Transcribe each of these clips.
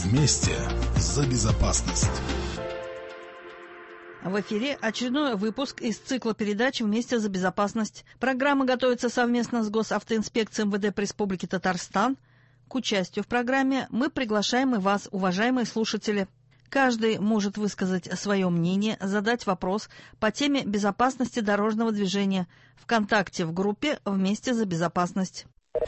Вместе за безопасность. В эфире очередной выпуск из цикла передач «Вместе за безопасность». Программа готовится совместно с Госавтоинспекцией МВД Республики Татарстан. К участию в программе мы приглашаем и вас, уважаемые слушатели. Каждый может высказать свое мнение, задать вопрос по теме безопасности дорожного движения ВКонтакте в группе «Вместе за безопасность».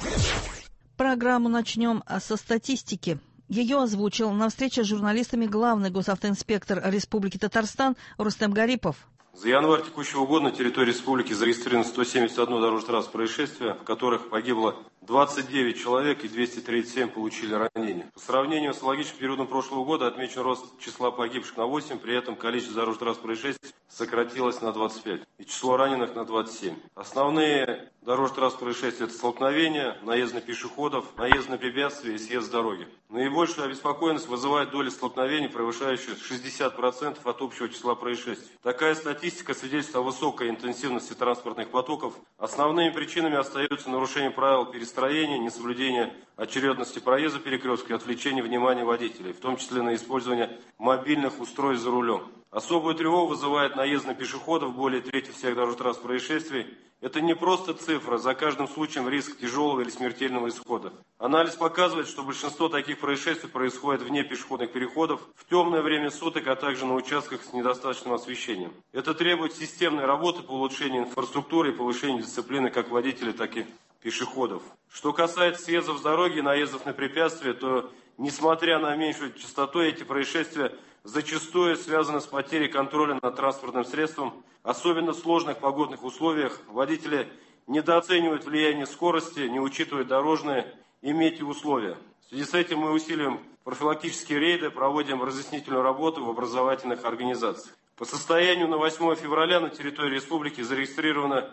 Программу начнем со статистики. Ее озвучил на встрече с журналистами главный госавтоинспектор Республики Татарстан Рустем Гарипов. За январь текущего года на территории республики зарегистрировано 171 дорожно-транспортное происшествие, в которых погибло 29 человек и 237 получили ранения. По сравнению с аналогичным периодом прошлого года отмечен рост числа погибших на 8, при этом количество дорожно-транспортных происшествий сократилось на 25 и число раненых на 27. Основные дорожно-транспортные происшествия – это столкновения, наезд на пешеходов, наезд на препятствия и съезд с дороги. Наибольшую обеспокоенность вызывает доля столкновений, превышающая 60% от общего числа происшествий. Такая статистика свидетельствует о высокой интенсивности транспортных потоков. Основными причинами остаются нарушение правил перестроения, несоблюдение очередности проезда перекрестка и отвлечение внимания водителей, в том числе на использование мобильных устройств за рулем. Особую тревогу вызывает наезд на пешеходов, более трети всех дорожно-транспортных происшествий. Это не просто цифра, за каждым случаем риск тяжелого или смертельного исхода. Анализ показывает, что большинство таких происшествий происходит вне пешеходных переходов, в темное время суток, а также на участках с недостаточным освещением. Это требует системной работы по улучшению инфраструктуры и повышению дисциплины как водителей, так и пешеходов. Что касается съездов с дороги и наездов на препятствия, то, несмотря на меньшую частоту, эти происшествия зачастую связаны с потерей контроля над транспортным средством. Особенно в сложных погодных условиях водители недооценивают влияние скорости, не учитывают дорожные и метеоусловия. В связи с этим мы усиливаем профилактические рейды, проводим разъяснительную работу в образовательных организациях. По состоянию на 8 февраля на территории республики зарегистрировано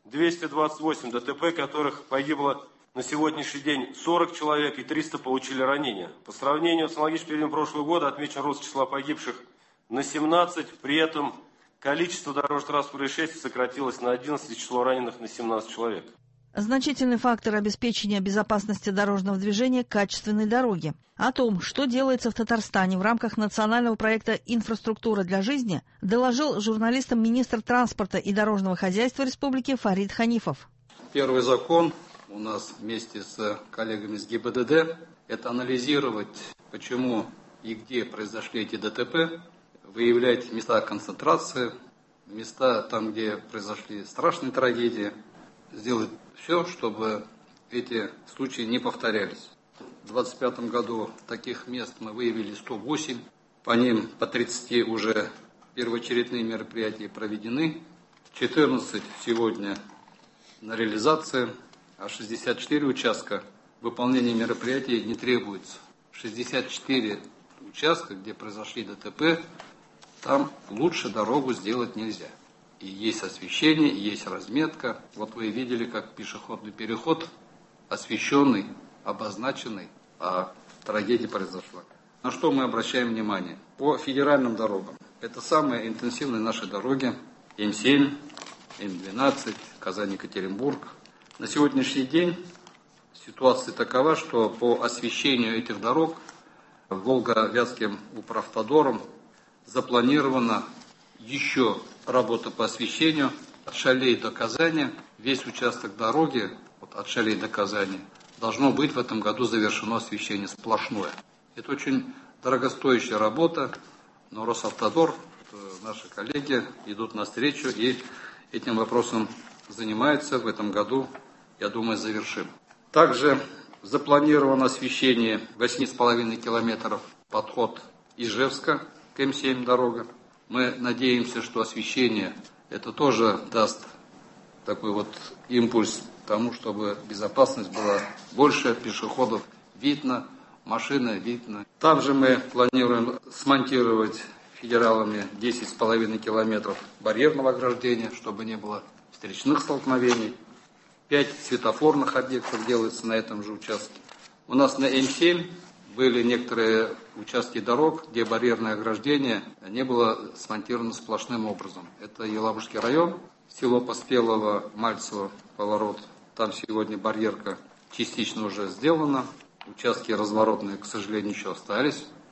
228 ДТП, которых погибло на сегодняшний день 40 человек и 300 получили ранения. По сравнению с аналогичным периодом прошлого года отмечен рост числа погибших на 17, при этом количество дорожно-транспортных происшествий сократилось на 11, число раненых на 17 человек. Значительный фактор обеспечения безопасности дорожного движения – качественной дороги. О том, что делается в Татарстане в рамках национального проекта «Инфраструктура для жизни», доложил журналистам министр транспорта и дорожного хозяйства республики Фарид Ханифов. Первый закон у нас вместе с коллегами с ГИБДД – это анализировать, почему и где произошли эти ДТП, выявлять места концентрации, места там, где произошли страшные трагедии, сделать все, чтобы эти случаи не повторялись. В 2025 году таких мест мы выявили 108, по ним по 30 уже первоочередные мероприятия проведены, 14 сегодня на реализации, а 64 участка выполнения мероприятий не требуется. 64 участка, где произошли ДТП, там лучше дорогу сделать нельзя. И есть освещение, и есть разметка. Вот вы видели, как пешеходный переход освещенный, обозначенный, а трагедия произошла. На что мы обращаем внимание? По федеральным дорогам. Это самые интенсивные наши дороги. М7, М12, Казань-Екатеринбург. На сегодняшний день ситуация такова, что по освещению этих дорог Волго-Вятским Укравтодором запланирована еще работа по освещению от Шалей до Казани. Весь участок дороги от Шалей до Казани должно быть в этом году завершено освещение сплошное. Это очень дорогостоящая работа, но Росавтодор, наши коллеги идут навстречу и этим вопросом занимаются. В этом году, я думаю, завершим. Также запланировано освещение 8,5 километров подход Ижевска к М7 дорога. Мы надеемся, что освещение это тоже даст такой вот импульс тому, чтобы безопасность была больше, пешеходов видно, машины видно. Также мы планируем смонтировать федералами 10,5 километров барьерного ограждения, чтобы не было встречных столкновений. 5 светофорных объектов делается на этом же участке. У нас на М7 были некоторые участки дорог, где барьерное ограждение не было смонтировано сплошным образом. Это Елабужский район, село Поспелово, Мальцево, поворот. Там сегодня барьерка частично уже сделана. Участки разворотные, к сожалению, еще остались.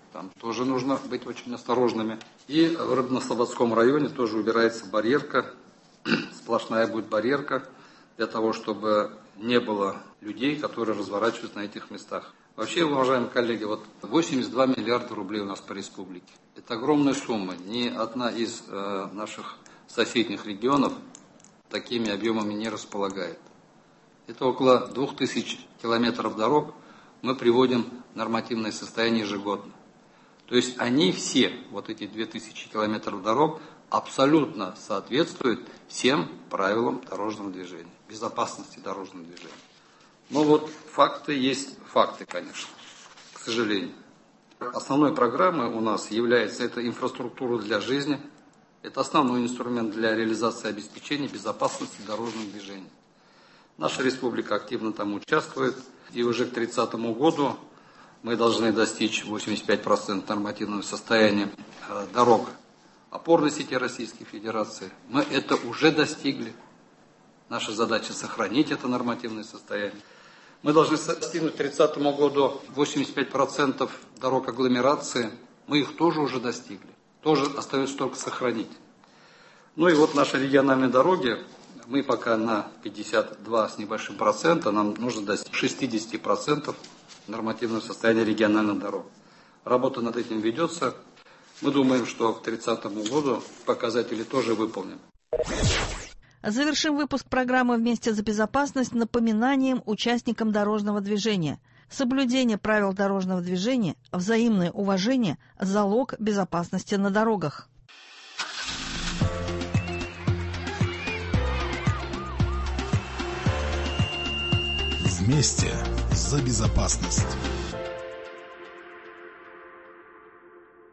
Там тоже нужно быть очень осторожными. И в Рыбно-Слободском районе тоже убирается барьерка, сплошная будет барьерка, для того, чтобы не было людей, которые разворачиваются на этих местах. Вообще, уважаемые коллеги, 82 миллиарда рублей у нас по республике. Это огромная сумма. Ни одна из наших соседних регионов такими объемами не располагает. Это около 2000 километров дорог мы приводим в нормативное состояние ежегодно. То есть они все, эти 2000 километров дорог, абсолютно соответствуют всем правилам дорожного движения, безопасности дорожного движения. Но факты есть факты, конечно, к сожалению. Основной программой у нас является это инфраструктура для жизни. Это основной инструмент для реализации обеспечения безопасности дорожного движения. Наша республика активно там участвует, и уже к 30 году мы должны достичь 85% нормативного состояния дорог опорной сети Российской Федерации. Мы это уже достигли. Наша задача сохранить это нормативное состояние. Мы должны достигнуть к 30 году 85% дорог агломерации. Мы их тоже уже достигли. Тоже остается только сохранить. Ну и наши региональные дороги, мы пока на 52 с небольшим процента, нам нужно достичь 60% нормативного состояния региональных дорог. Работа над этим ведется. Мы думаем, что к 30 году показатели тоже выполним. Завершим выпуск программы «Вместе за безопасность» напоминанием участникам дорожного движения. Соблюдение правил дорожного движения, взаимное уважение – залог безопасности на дорогах. Вместе за безопасность.